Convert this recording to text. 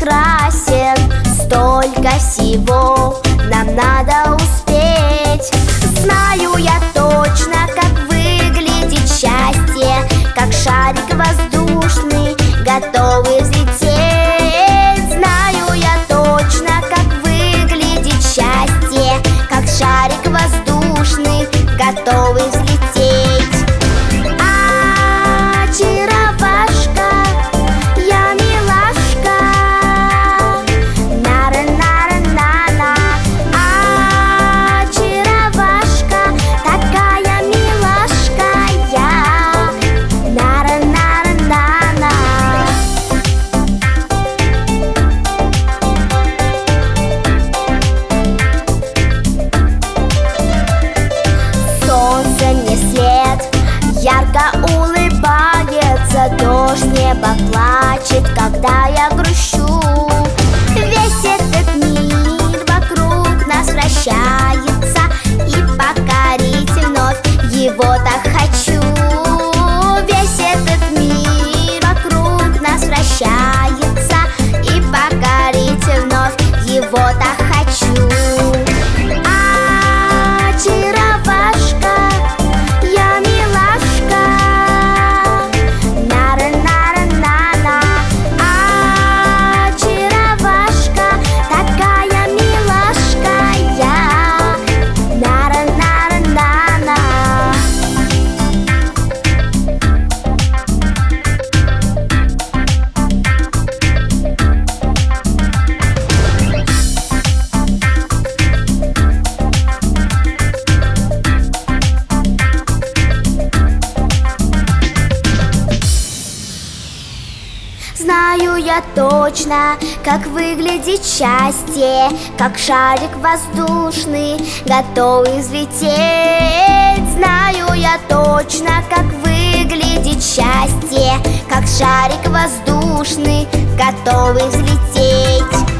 прекрасен, столько всего нам надо успеть. Знаю я точно, как выглядит счастье, как шарик воздушный, готовый взлететь. Знаю я точно, как выглядит счастье, как шарик воздушный, готовый взлететь. Очаровашка, я милашка, нара-нара-на-на. Очаровашка, такая милашка я, нара-нара-на-на. Солнце мне свет, ярко улыбается, дождь, небо плачет, когда я грущу. Весь этот мир вокруг нас вращается, и покорить вновь его так хочу. Весь этот мир вокруг нас вращается, и покорить вновь его так хочу. Очаровашка, я милашка, нара-нара-на-на. Очаровашка, такая милашка я, нара-нара-на-на. Знаю я точно, как выглядит счастье, как шарик воздушный, готовый взлететь. Знаю я точно, как выглядит счастье, как шарик воздушный, готовый взлететь.